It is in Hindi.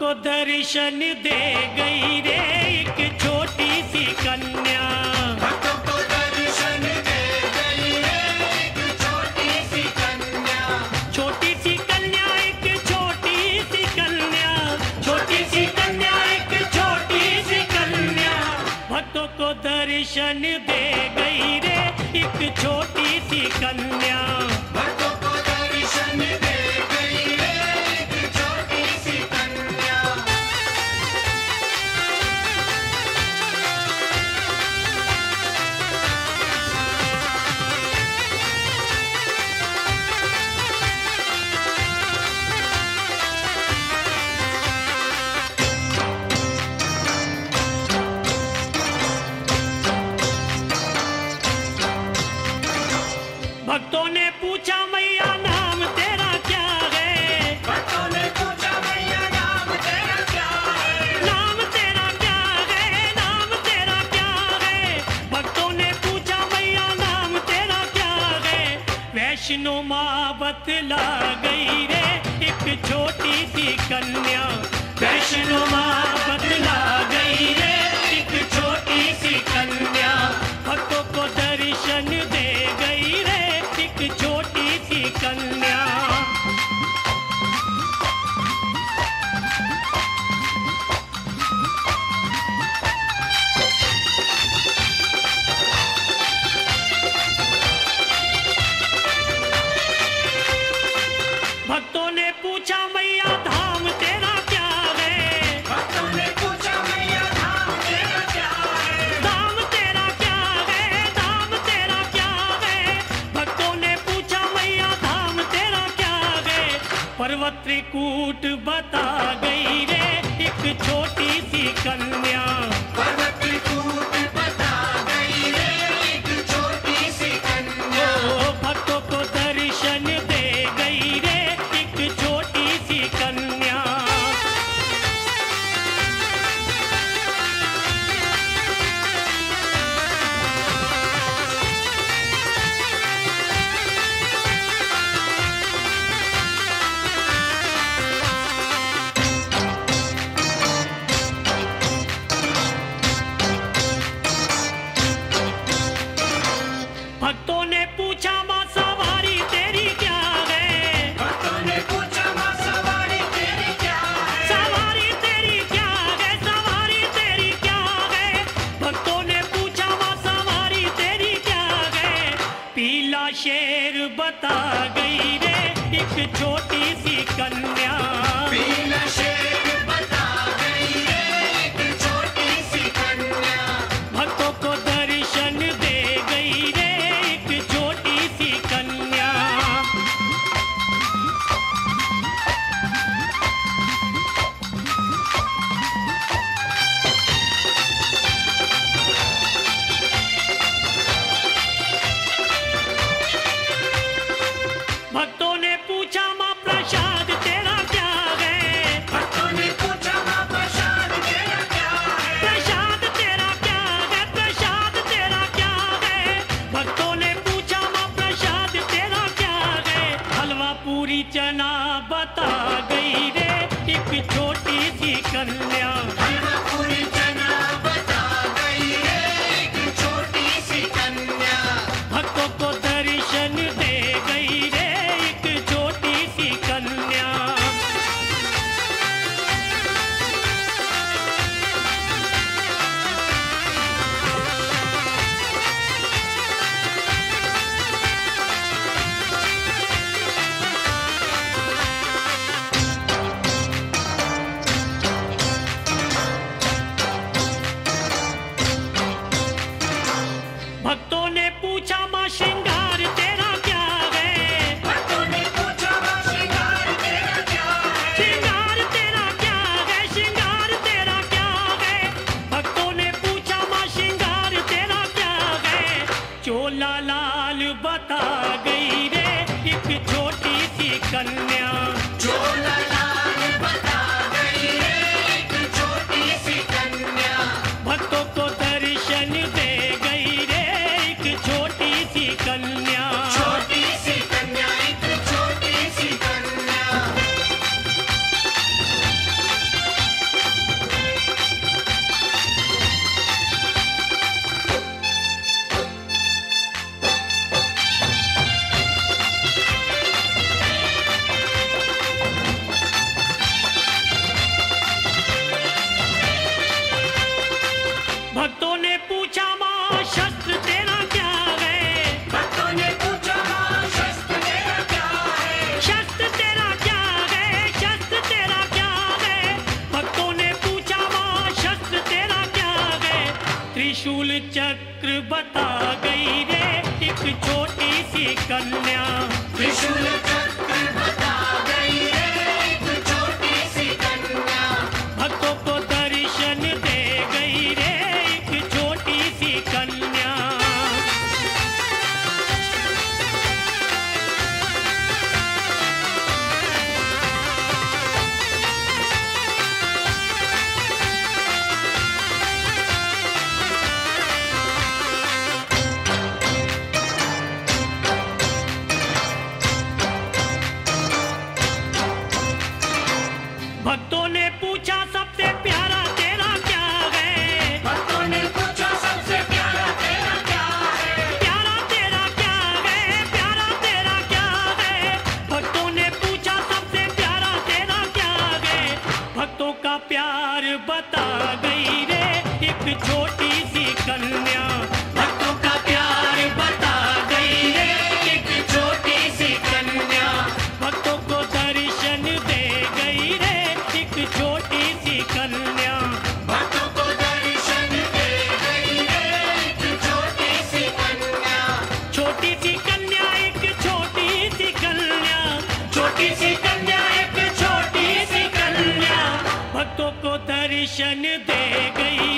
को दर्शन दे गई रे एक छोटी सी कन्या। भक्तों को दर्शन दे गई रे एक छोटी सी कन्या। छोटी सी कन्या एक छोटी सी कन्या, छोटी सी कन्या एक छोटी सी कन्या। भक्तों को दर्शन दे गई रे एक छोटी सी कन्या। भक्तों को दर्शन दे गई रे एक छोटी सी कन्या। भक्तों ने पूछा मैया नाम तेरा क्या है? भक्तों ने पूछा मैया नाम तेरा क्या है? नाम तेरा क्या है? नाम तेरा क्या है? भक्तों ने पूछा मैया नाम तेरा क्या है? वैष्णो माँ बतला गई रे एक छोटी सी कन्या। वैष्णो माँ बतला गई रे एक छोटी सी कन्या। भक्तों को दर्शन दे गई रे एक छोटी सी कन्या। भक्तों ने पूछा मैया धाम तेरा क्या है? भक्तों ने पूछा मैया धाम तेरा क्या है? धाम तेरा क्या है? धाम तेरा क्या है? भक्तों ने पूछा मैया धाम तेरा क्या है? पर्वत त्रिकूट बता गई रे एक छोटी सी कन्या। पर्वत त्रिकूट बता गई रे एक छोटी सी कन्या। ओ भक्तों को दर्शन दे गई रे एक छोटी सी कन्या। भक्तों ने पूछा माँ सवारी तेरी क्या है? भक्तों ने पूछा माँ सवारी तेरी क्या है? सवारी तेरी क्या है? सवारी तेरी क्या है? भक्तों ने पूछा माँ सवारी तेरी क्या है? पीला शेर बता गई रे एक छोटी सी कन्या। पीला शेर बता गई रे एक छोटी सी कन्या। भक्तों को दर्शन दे गई रे एक छोटी सी कन्या। भक्तों ने पूछा माँ प्रसाद तेरा क्या है? भक्तों ने पूछा माँ प्रसाद तेरा क्या है? प्रसाद तेरा क्या है? प्रसाद तेरा क्या है? भक्तों ने पूछा माँ प्रसाद तेरा क्या है? हलवा पूरी चना बता गई रे एक छोटी सी कन्या। हलवा पूरी चना बता गई रे एक छोटी सी कन्या। भक्तों को दर्शन दे गई रे एक छोटी सी कन्या। भक्तों ने पूछा माँ श्रृंगार तेरा क्या है? भक्तों ने पूछा माँ श्रृंगार तेरा क्या है? श्रृंगार तेरा क्या है? श्रृंगार तेरा क्या है? भक्तों ने पूछा माँ श्रृंगार तेरा क्या है? चोला लाल बता गई रे एक छोटी सी कन्या। चोला लाल बता गई रे एक छोटी सी कन्या। भक्तों को दर्शन दे गई रे एक छोटी सी कन्या। छोटी सी कन्या एक छोटी सी कन्या। चक्र बता गई रे एक छोटी सी कन्या। त्रिशूल चक्र बता गई रे एक छोटी सी कन्या। भक्तों को दर्शन दे गई रे एक छोटी सी कन्या। भक्तों ने पूछा सबसे प्यारा तेरा क्या है। भक्तों ने पूछा सबसे प्यारा तेरा क्या है। प्यारा तेरा क्या है, प्यारा तेरा क्या है। भक्तों ने पूछा सबसे प्यारा तेरा क्या है। भक्तों का प्यार बता गई रे एक छोटी सी कन्या। भक्तों का प्यार बता गई रे एक छोटी सी कन्या। भक्तों को दर्शन दे गई रे एक छोटी सी कन्या। भक्तों को दर्शन दे गई रे एक छोटी सी कन्या। छोटी सी कन्या एक छोटी सी कन्या। छोटी सी कन्या एक छोटी सी कन्या। भक्तों को दर्शन दे गई